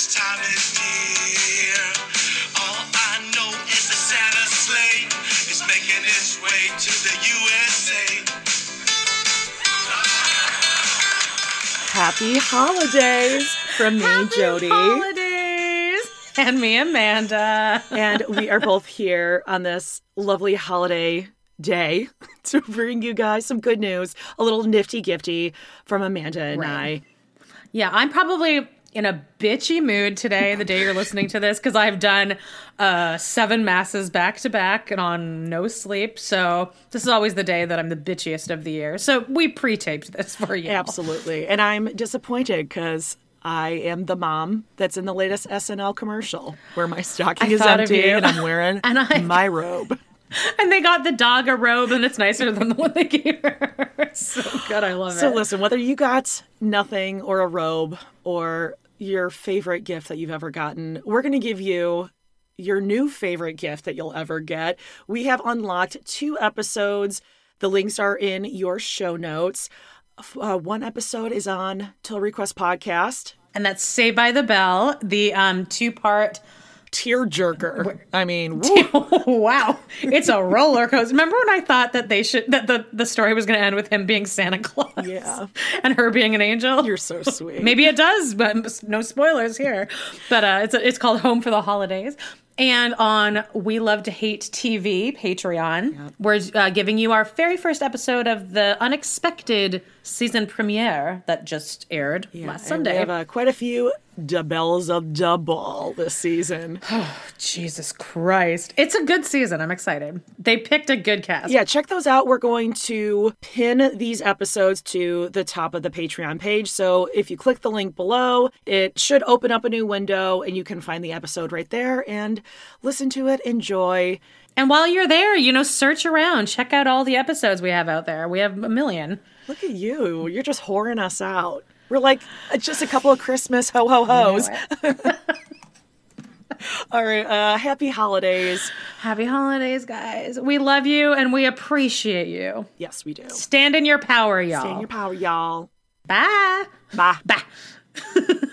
Christmas time is near. All I know is the Santa sleigh is making its way to the USA. Happy holidays from me, Jody. Holidays! And me, Amanda. And we are both here on this lovely holiday day to bring you guys some good news, a little nifty-gifty from Amanda and I. Yeah, I'm probably in a bitchy mood today, the day you're listening to this, because I've done 7 masses back to back and on no sleep. So this is always the day that I'm the bitchiest of the year. So we pre-taped this for you. Absolutely. And I'm disappointed because I am the mom that's in the latest SNL commercial where my stocking is empty and I'm wearing my robe. And they got the dog a robe, and it's nicer than the one they gave her. It's so good. I love it. So listen, whether you got nothing or a robe or your favorite gift that you've ever gotten, we're going to give you your new favorite gift that you'll ever get. We have unlocked 2 episodes. The links are in your show notes. One episode is on Till Request Podcast. And that's Saved by the Bell, the 2-part... tearjerker. I mean, wow, it's a roller coaster. Remember when I thought that the story was going to end with him being Santa Claus? Yeah, and her being an angel. You're so sweet. Maybe it does, but no spoilers here. But it's called Home for the Holidays. And on We Love to Hate TV Patreon, we're giving you our very first episode of the unexpected season premiere that just aired last Sunday. We have quite a few doubles of double this season. Oh, Jesus Christ. It's a good season. I'm excited. They picked a good cast. Yeah, check those out. We're going to pin these episodes to the top of the Patreon page. So if you click the link below, it should open up a new window and you can find the episode right there and listen to it, enjoy. And while you're there, search around. Check out all the episodes we have out there. We have a million. Look at you. You're just whoring us out. We're like just a couple of Christmas ho-ho-hos. All right. Happy holidays. Happy holidays, guys. We love you and we appreciate you. Yes, we do. Stand in your power, y'all. Stand in your power, y'all. Bye. Bye. Bye.